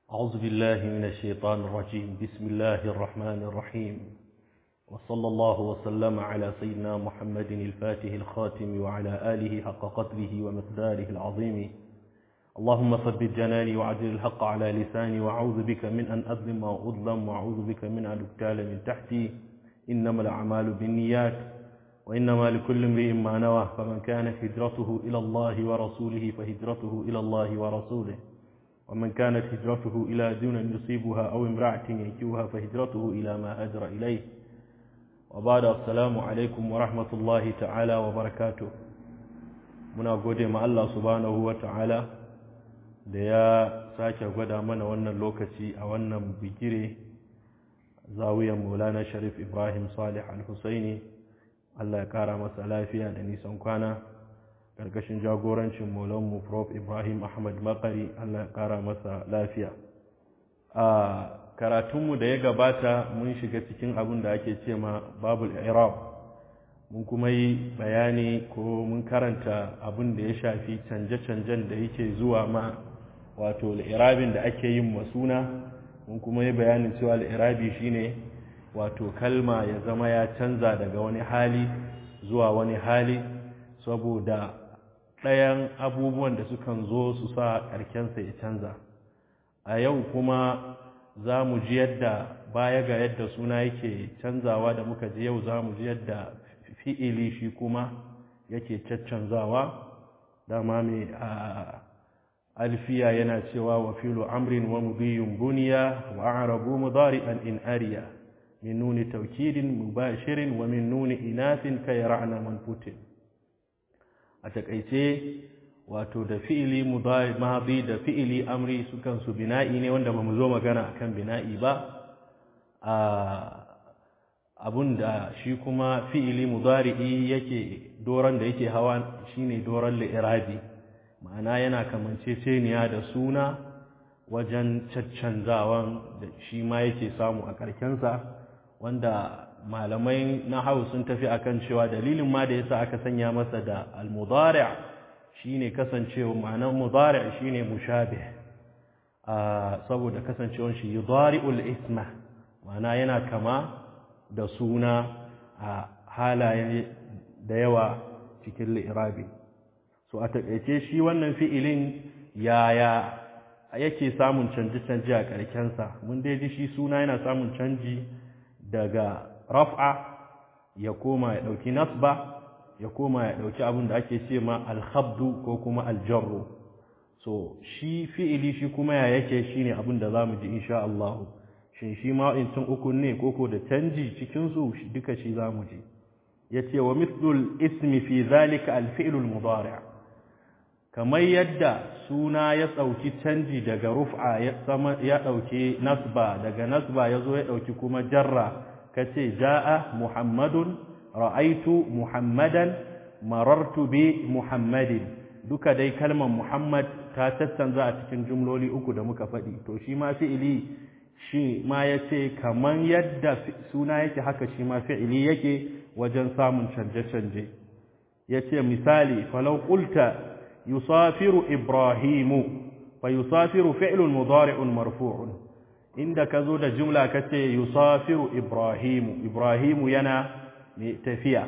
أعوذ بالله من الشيطان الرجيم. بسم الله الرحمن الرحيم، وصلى الله وسلم على سيدنا محمد الفاتح الخاتم وعلى آله حق قدره ومقداره العظيم. اللهم ثبت جناني وعدل الحق على لساني، وأعوذ بك من أن أظلم وأظلم، وأعوذ بك من أن أبتال من تحتي. إنما الأعمال بالنيات وإنما لكل امرئ ما نوى، فمن كانت هجرته إلى الله ورسوله فهجرته إلى الله ورسوله، ومن كانت هجرته إلى دون يصيبها أو امرأة ينكحها فهجرته إلى ما هاجر إليه. وبعد، السلام عليكم ورحمة الله تعالى وبركاته. muna gode ma Allah subhanahu wa ta'ala da ya sake gwada mana wannan lokaci a wannan bigire zawiyan Maulana Sharif Ibrahim Salih Al-Husaini. Allah ya kara masa lafiya da nisan kwana karkashin jagorancin Maulanmu Prof Ibrahim Ahmad Makari. Allah ya kara masa lafiya. A karatunmu da ya gabata mun shiga cikin abin da ake ce ma babul i'rab. Mun kuma yi bayani ko mun karanta abin da ya shafi canje-canjen da yake zuwa ma wato al'irabin da ake yin masuna. Mun kuma yi bayanin cewa al'irabi shine wato kalma ya zama ya canza daga wani hali zuwa wani hali saboda ɗayan abubuwan da sukan zo su sa ƙarkensa ya canza. A yau kuma za mu ji yadda baya ga yadda suna yake canzawa da muka ji yau, za mu ji yadda fi'ili shi kuma yake caccanzawa. Dama mai alfiya yana cewa wa filu amrin wa mudiyun buniya wa arabu mudari'an in ariya min nuni taukidin mubashirin wa min nuni inasin kai ra'na manfutin. A takaice wato da fi'ili madi da fi'ili amri sukan su bina'i ne, wanda ba mu zo magana akan bina'i ba. Abunda shi kuma fi'ili mudari'i yake doran da yake hawa shine doran li'irabi, ma'ana yana kamanceceniya da suna wajen caccanzawan da shi ma yake samu a karkensa, wanda malamai na hau sun tafi akan cewa dalilin ma da yasa aka sanya masa da al-mudari' shine kasancewa ma'anar mudari' shine mushabih, saboda kasancewar shi yudari'ul isma, ma'ana yana kama da suna a halaye da yawa cikin li'irabi. So a taƙaice shi wannan fi'ilin yaya yake samun canje-canje a ƙarkensa. Mun dai ji shi suna yana samun canji daga raf'a ya koma ya ɗauki nasba, ya koma ya ɗauki abin da ake ce ma alhabdu ko kuma aljarru. So shi fi'ili shi kuma ya yake shi ne abin da za mu ji insha Allah. Shin shi ma wa'incan uku ne koko da canji cikinsu, duka shi za mu ji. Ya ce wa mithlul ismi fi zalika alfi'lul mudari', kamar yadda suna ya ɗauki canji daga ruf'a ya ɗauki nasba, daga nasba ya zo ya ɗauki kuma jarra, ka ce ja'a muhammadun, ra'aitu muhammadan, marartu bi muhammadin. Duka dai kalmar muhammad ta caccanza a cikin jumloli uku da muka faɗi. To shi ma fi'ili shi ma ya ce kamar yadda suna yake haka shi ma fi'ili yake wajen samun canje-canje. Ya ce misali, falau qulta yusafiru ibrahimu fa yusafiru fi'lun mudari'un marfu'un. Inda ka zo da jumla ka ce yusafiru ibrahimu, ibrahimu yana mai tafiya.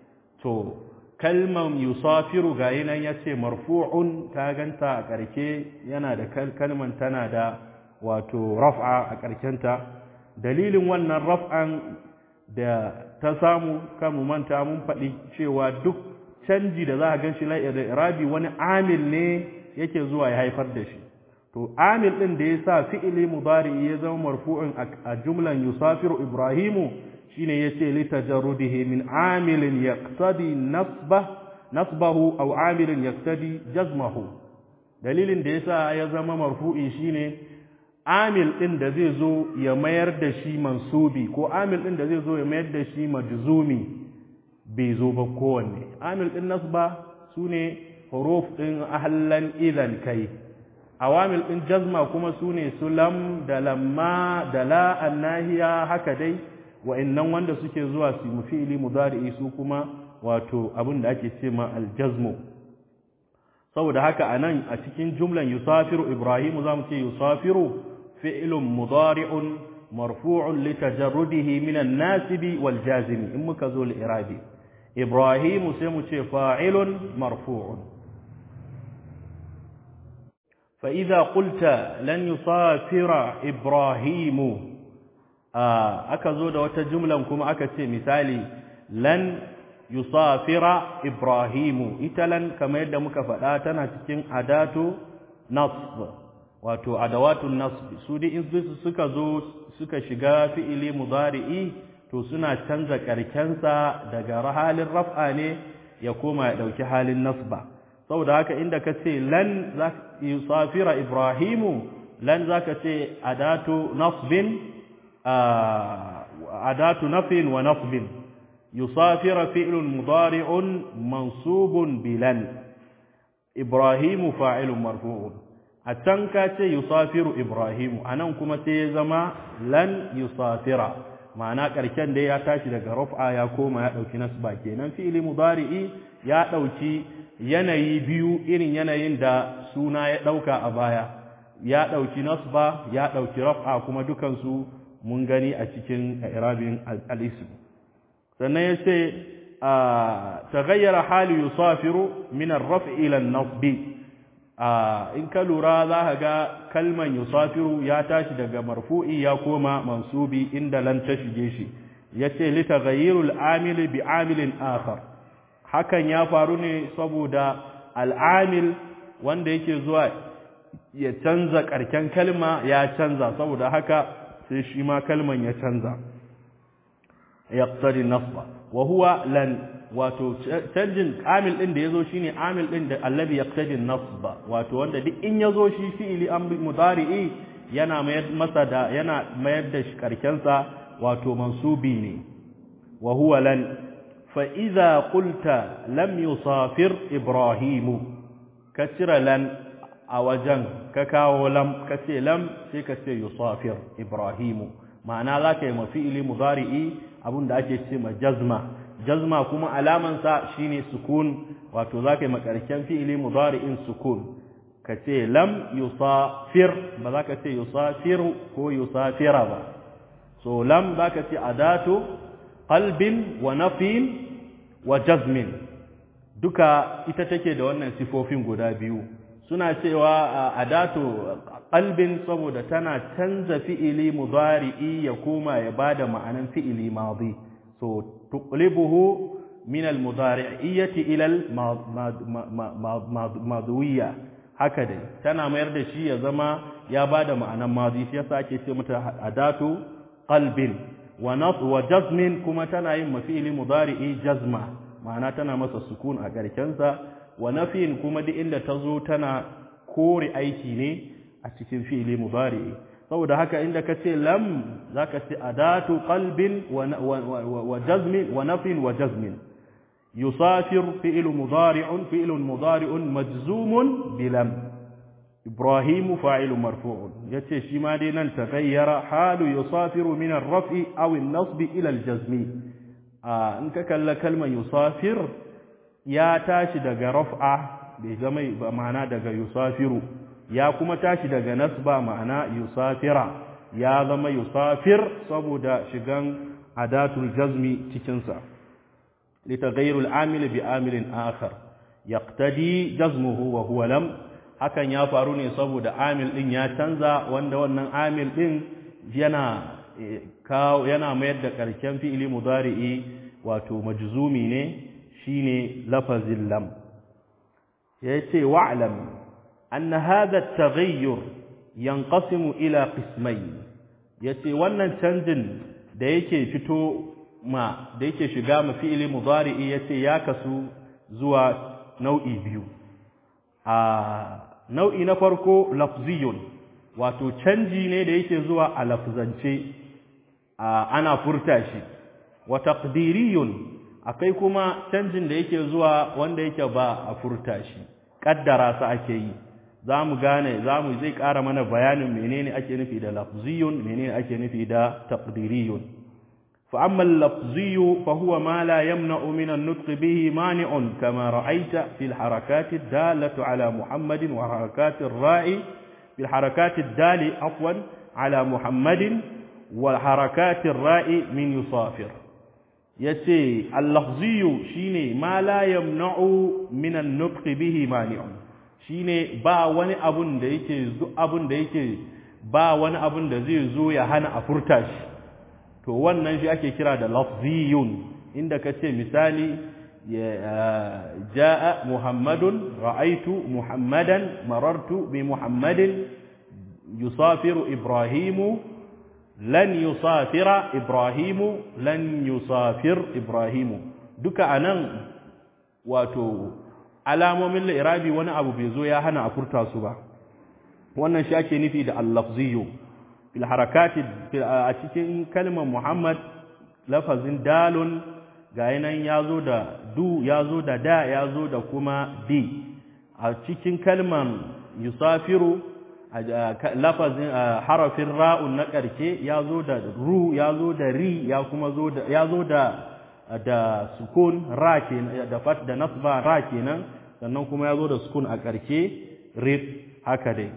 To kalman yusafiru ga nan ya ce marfu'un, ta ganta a ƙarke yana da kalman tana da wato raf'a a ƙarkenta. Dalilin wannan raf'an da ta samu kamu manta mun faɗi cewa duk canji da za a gan shi na irabi wani amil ne yake zuwa ya haifar da shi. To amil ɗin da ya sa fi'ili mudari ya zama marfu'in a jumlan yusafiru ibrahimu shine yace litajarrudihi min amilin yaqtadi nasbahu aw amilin yaqtadi jazmahu. Dalilin da yasa ya zama marfu'i shine amil ɗin da zai zo ya mayar da shi mansubi ko amil ɗin da zai zo ya mayar da shi majzumi bai zo ba kowanne. Amil ɗin nasba su ne huruf ɗin ahlan idan kai, awamil ɗin jazma kuma su ne su lam da lamma da la annahiya, haka dai wa'annan wanda suke zuwa su fi'ili mudari'i su kuma wato abin da ake ce ma aljazmu. saboda haka anan a cikin jumlan yusafiru ibrahimu zamu ce yusafiru fi'lun mudari'un marfu'un litajarrudihi min an-nasib wal jazim in muka zo al-i'rabi ibrahimu sai mu ce fa'ilun marfu'un fa idza qulta lan yusafira ibrahimu aka zo da wata jumlan kuma aka ce misali lan yusafira ibrahimu ita lan kamar yadda muka faɗa tana cikin adatu nasb wato adawatun nasb su dai in suka zo suka shiga fi'ili mudari'i to suna canza karkensa daga halin raf'a ne ya koma ya dauki halin nasba saboda haka inda ka ce lan yusafira ibrahimu lan zaka ce adatu nasbin adatu nafin wa nasbin yusafira fi'lun mudari'un mansubun bilan ibrahimu fa'ilun marfu'un a can ka ce yusafiru ibrahimu anan kuma sai ya zama lan yusafira ma'ana karken da ya tashi daga raf'a ya koma ya dauki nasba kenan fi'li mudari'i ya dauki yanayi biyu irin yanayin da suna ya dauka a baya ya dauki nasba ya dauki raf'a kuma dukan su mun gani a cikin i'rabin al-ism sannan yace taghayyara hali yusafiru min ar-raf'i ila an-nasbi in ka lura za ka ga kalman yusafiru ya tashi daga marfu'i ya koma mansubi inda lan ta shige shi yace li taghayyirul amil bi amilin akhar hakan ya faru ne saboda al'amil wanda yake zuwa ya canza karken kalma ya canza saboda haka sai shi ma kalman ya canza yaqtadi nasba wa huwa lan wato canjin amil din da yazo shine amil din da alladhi yaqtadi nasba wato wanda duk in yazo shi fi'ili amri mudari'i yana mayar da shi karkensa wato mansubi ne wa huwa lan fa idza qulta lam yusafir ibrahimu kasira lan a wajen ka kawo lam kace lam sai ka ce yusafir ibrahimu ma'ana zaka yi mafi'ili mudari'i abunda ake ce ma jazma kuma alamansa shine sukun wato zaka yi makarken fi'ili mudari'in sukun kace lam yusafir ba zaka ce yusafiru ko yusafira ba so lam zaka ce adatu qalbin wa nafin wa jazmin duka ita take da wannan sifofin guda biyu suna cewa adatu qalbin saboda tana canza fi'ili mudari'i ya koma ya bada ma'anan fi'ili madi so tuqlibuhu min al-mudari'iyyati ila al-madawiyya haka dai tana mayar da shi ya zama ya bada ma'anan madi shi yasa ake ce mata adatu qalbin wa jazmin kuma tana yin mafi'ili mudari'i jazma ma'ana tana masa sukun a karkensa wa nafin kuma duk inda tazo tana kore aiki ne a cikin fi'ili mudari'i saboda haka inda kace lam zaka ce adatu qalbin wa jazmin wa nafin wa jazmin yusafir fi'lun mudari'un majzumun bilam ibrahim fa'ilun marfu'un yace shi ma dai nan taghayyara halu yusafiru min ar-raf'i aw an-nasb ila al-jazmi in ka kalla kalmar yusafir ya tashi daga raf'a bai zama ba ma'ana daga yusafiru ya kuma tashi daga nasba ma'ana yusafira ya zama yusafir saboda shigan adatul jazmi cikin sa litaghayyir al-amil bi amilin akhar yaqtadi jazmuhu wa huwa lam hakan ya faru ne saboda amil din ya canza wanda wannan amil din yana mayar da karken fi'ili mudari'i wato majzumi ne shine lafazin lam yace wa'lam anna hadha at-taghayyur yanqasimu ila qismayn yace wannan canjin da yake da yake shiga ma fi'ili mudari'i yace ya kasu zuwa nau'i biyu nau'i na farko lafziyun wato canji ne da yake zuwa a lafzance ana furta shi wa taqdiriyun akai kuma canjin da yake zuwa wanda yake ba a furta shi kaddara sa ake yi zamu zai ƙara mana bayanin menene ake nufi da lafziyun menene ake nufi da taqdiriyun fa amma al-lafziyu fa huwa ma la yamna'u min an-nutq bihi mani'un kama ra'aita fi al-harakat ad-dallatu ala Muhammadin wa harakat ar-ra'i fi al-harakat ad-dali afwan على محمد والحركات الراء من يصافر yace al-lafziyu shine ma la yamna'u min an-nutq bihi mani'un shine ba wani abun da yake ba wani abun da zai zo ya hana a furta shi to wannan shi ake kira da lafziyun inda kace misali jaa muhammadun ra'aytu muhammadan marartu bi muhammadin yusafiru ibrahimu lan yusafira ibrahimu lan yusafir ibrahimu duka anan wato alamomin li'irabi wani abu bai zo ya hana a furta su ba wannan shi ake nufi da al-lafziyyu fil harakati a cikin kalmar muhammad lafazin dalun ga yanan yazo da du yazo da da yazo da kuma di a cikin kalmar yusafiru lafazin harafin ra'un na ƙarshe ya zo da ru ya zo da ri ya kuma zo da ya zo da sukun ra kenan da fat da nasba ra kenan sannan kuma ya zo da sukun a ƙarshe rib haka dai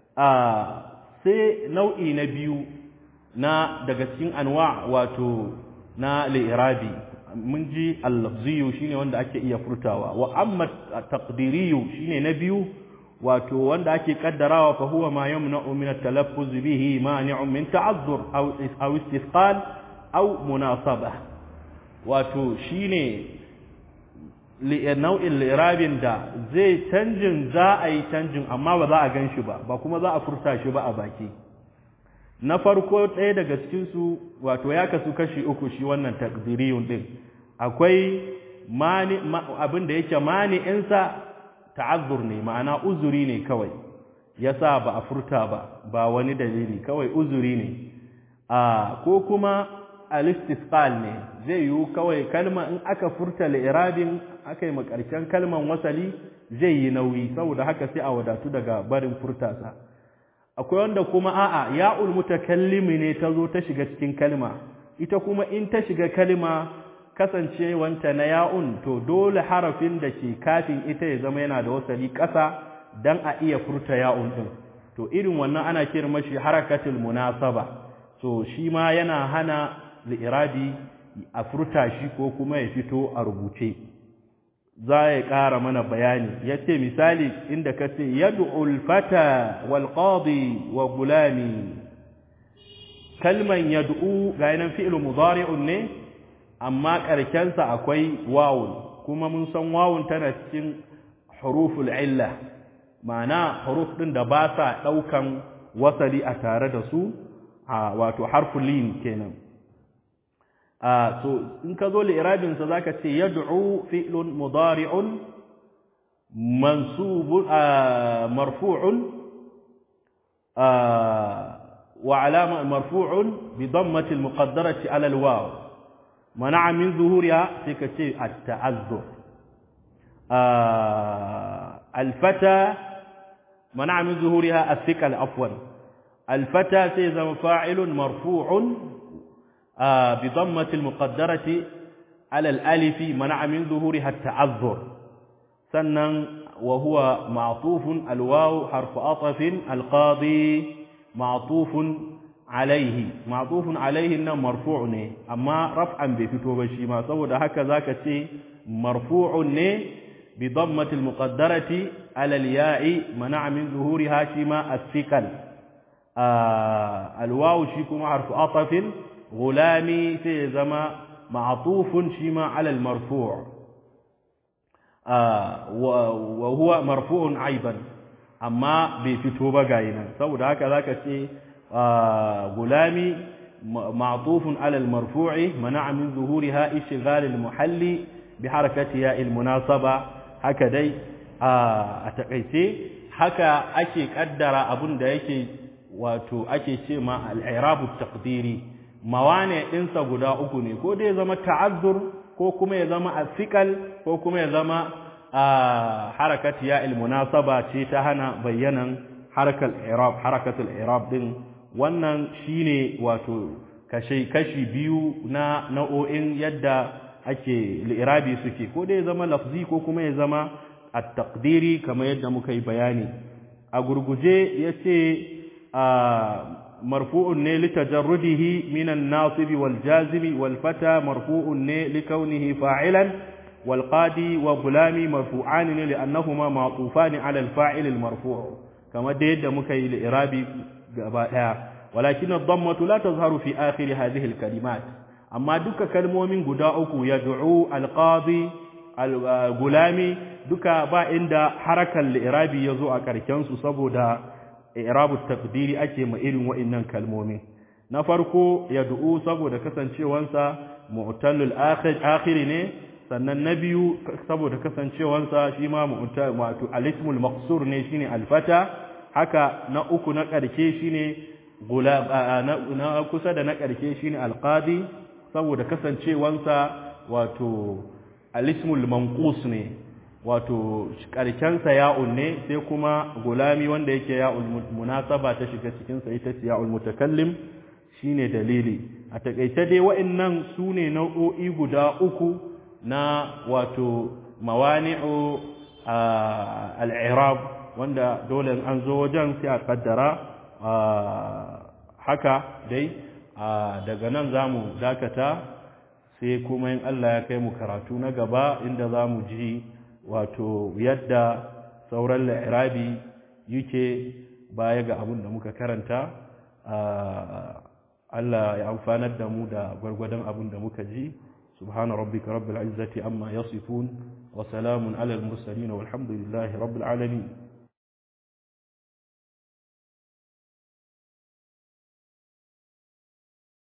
sai nau'i na biyu na daga cikin anwa wato na li'irabi mun ji al-lafziyu shine wanda ake iya furtawa wa amma taqdiriyu shine na biyu wato wanda ake kaddarawa fa huwa ma yamna'u min at-talaffuz bihi mani'un min ta'azzur aw istithqal aw munasabah wato shine nau'in li'irabin da zai canjin za a yi canjin amma ba za a ganshi ba kuma za a furta shi ba a baki na farko ɗaya daga cikin su wato ya kasu kashi uku shi wannan taqdiriyun din akwai mani abin da yake mani'insa ta'azzur ne ma'ana uzuri ne kawai yasa ba a furta ba wani dalili kawai uzuri ne ko kuma al-istisqal ne zai yi kawai kalma in aka furta li'irabin aka yi makarcen kalman wasali zai yi nauyi saboda haka sai a wadatu daga barin furtasa akwai wanda kuma a'a ya'ul mutakallimi ne ta zo ta shiga cikin kalma ita kuma in ta shiga kalma kasancewanta na ya'un to dole harafin da ke kafin ita ya zama yana da wasali ƙasa dan a iya furta ya'un din to irin wannan ana kiran mashi harakatul munasaba so shi ma yana hana li'irabi a furta shi ko kuma ya fito a rubuce za ya ƙara mana bayani yace misali inda kace yad'ul fata wal qadi wa gulami kalman yad'u ga yanan fi'lu mudari'un ne amma ƙarshensa akwai wawun kuma mun san wawun tana cikin huruful illa ma'ana huruf ɗin da ba sa ɗaukan wasali a tare da su wato harful lin kenan so in ka zo li'irabin sa zaka ce yad'u fi'lun mudari'un mansubun marfu'un wa alama marfu'un bi dammati al-muqaddarati 'ala al-waw منع من ظهورها سكتي التعذر الفتى منع من ظهورها الثقل عفوا الفتى سيزم فاعل مرفوع بضمة المقدرة على الألف منع من ظهورها التعذر سنن وهو معطوف الواو حرف عطف القاضي معطوف alaihi ma'tufun alaihi nan marfu' ne amma raf'an bai fito ba shi ma saboda haka zaka ce marfu'un ne bi dammati al-muqaddarati ala al-ya'i mana'a min zuhuriha shi ma as-sikal al-waw shi kuma harfu atafin gulami sai zama ma'tufun shi ma ala al-marfu' wa huwa marfu'un aidan amma bai fito ba gayinan saboda haka zaka ce غلامي معطوف على المرفوع منع من ظهورها اشتغال المحل بحركة ياء المناسبة هكذا أتقيتي هكا أكي قدر أبن دا يكي واتو أكي شيما الإعراب التقديري موانع إنسا قدا أكوني كو دي زما تعذر كو كما يزما الثقل كو كما يزما حركة ياء المناسبة تهنا بينا حركة الإعراب دين wannan shine wato kashi biyu na nau'o'in yadda ake li'irabi suke ko dai zama lafzi ko kuma ya zama at-taqdiri kamar yadda muka yi bayani a gurguje yace مرفوع لتجرده من الناصب والجازم والفتى مرفوع لكونه فاعلا والقاضي وغلام مرفوعان لأنهما معطوفان على الفاعل المرفوع كما ديد مكي الإرابي ولكن الضمة لا تظهر في آخر هذه الكلمات أما دك كلمومين قداؤك يدعو القاضي الغلامي دك با عند حركة الإرابي يزوء كركنس صبودا إعراب التقدير أكي مئرن وإنن كلمومين نفرقو يدعو صبودا kasancewansa معتل الآخر ne sannan na biyu saboda kasancewansa shi ma wato al-ismul maqsur ne shine al-fata haka na uku na karke shine na kusa da na karke shine al-qadi saboda kasancewansa wato al-ismul manqus ne wato karkensa ya'un ne sai kuma gulami wanda yake ya'ul munasaba ta shiga cikin sa ita ya'ul mutakallim shine dalili a takeice dai wa'annan sune nau'o'i guda uku na wato mawani'u al-i'rab wanda dole an zo wajen sai a kaddara haka dai daga nan zamu dakata sai kuma in Allah ya kai mu karatu na gaba inda zamu ji wato yadda sauran al-i'rabi yake baya ga abin da muka karanta Allah ya amfanar da mu da gwargwadon abin da muka ji سبحان ربك رب العزة عما يصفون وسلام على المرسلين والحمد لله رب العالمين